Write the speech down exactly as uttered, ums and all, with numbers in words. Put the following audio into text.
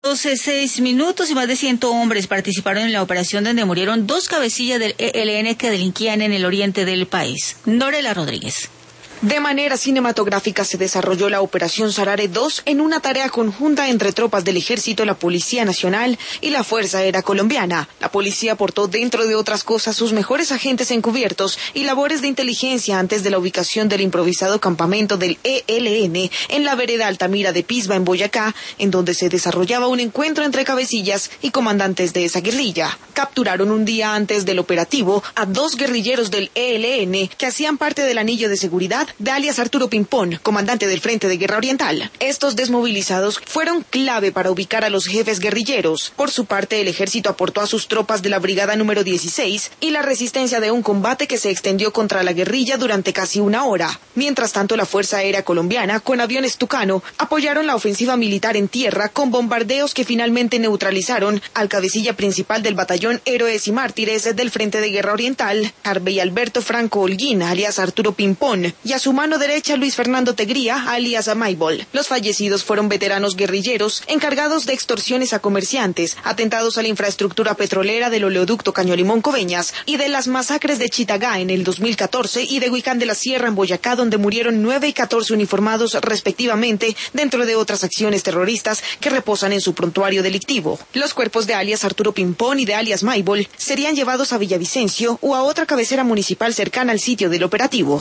doce, seis minutos y más de cien hombres participaron en la operación donde murieron dos cabecillas del E L N que delinquían en el oriente del país. Norela Rodríguez. De manera cinematográfica se desarrolló la Operación Sarare dos en una tarea conjunta entre tropas del Ejército, la Policía Nacional y la Fuerza Aérea Colombiana. La policía aportó, dentro de otras cosas, sus mejores agentes encubiertos y labores de inteligencia antes de la ubicación del improvisado campamento del E L N en la vereda Altamira de Pisba, en Boyacá, en donde se desarrollaba un encuentro entre cabecillas y comandantes de esa guerrilla. Capturaron un día antes del operativo a dos guerrilleros del E L N que hacían parte del anillo de seguridad de alias Arturo Pimpón, comandante del Frente de Guerra Oriental. Estos desmovilizados fueron clave para ubicar a los jefes guerrilleros. Por su parte, el ejército aportó a sus tropas de la brigada número dieciséis y la resistencia de un combate que se extendió contra la guerrilla durante casi una hora. Mientras tanto, la Fuerza Aérea Colombiana, con aviones Tucano, apoyaron la ofensiva militar en tierra con bombardeos que finalmente neutralizaron al cabecilla principal del batallón Héroes y Mártires del Frente de Guerra Oriental, Harvey Alberto Franco Holguín, alias Arturo Pimpón, y a su mano derecha Luis Fernando Tegría, alias Maibol. Los fallecidos fueron veteranos guerrilleros encargados de extorsiones a comerciantes, atentados a la infraestructura petrolera del oleoducto Caño-Limón-Coveñas y de las masacres de Chitagá en el dos mil catorce y de Huicán de la Sierra en Boyacá, donde murieron nueve y catorce uniformados respectivamente, dentro de otras acciones terroristas que reposan en su prontuario delictivo. Los cuerpos de alias Arturo Pimpón y de alias Maibol serían llevados a Villavicencio o a otra cabecera municipal cercana al sitio del operativo.